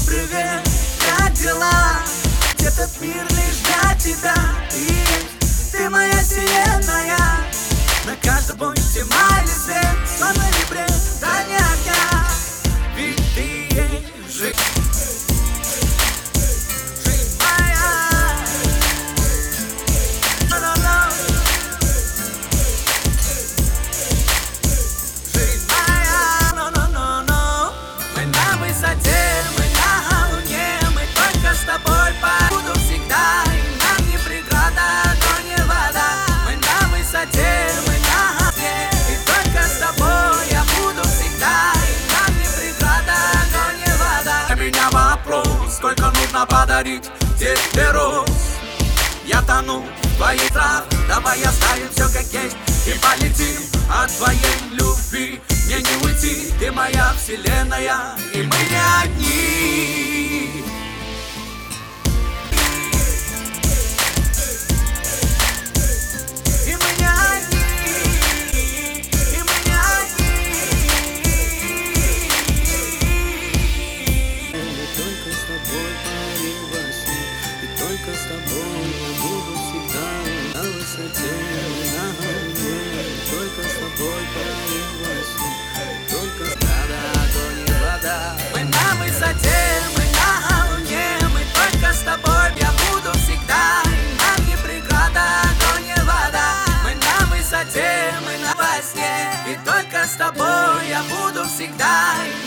привет, как дела? Этот мир лишь для тебя. Ты моя вселенная. На каждом пункте майли свет, сон или бред, да не огня. Ведь ты есть жизнь. Жизнь моя. Жизнь моя. Мы на высоте, мы на луне, мы только с тобой буду всегда. И нам не преграда, то не вода. Мы на высоте, мы на луне, и только с тобой я буду всегда. И нам не преграда, то не вода. У меня вопрос, сколько нужно подарить тебе роз? Я тону в твоей страх, давай оставим все как есть и полетим от твоей любви. Мне не уйти, ты моя вселенная, и мы не одни. И мы не одни, и мы не одни. Я только с тобой парю во сне, и только с тобой я буду всегда на высоте, на горе. Только с тобой парю во сне, только с тобой, то не вода. Мы на высоте, мы на луне, мы только с тобой я буду всегда. И нам не преграда, то не вода. Мы на высоте, мы на во сне, и только с тобой я буду всегда.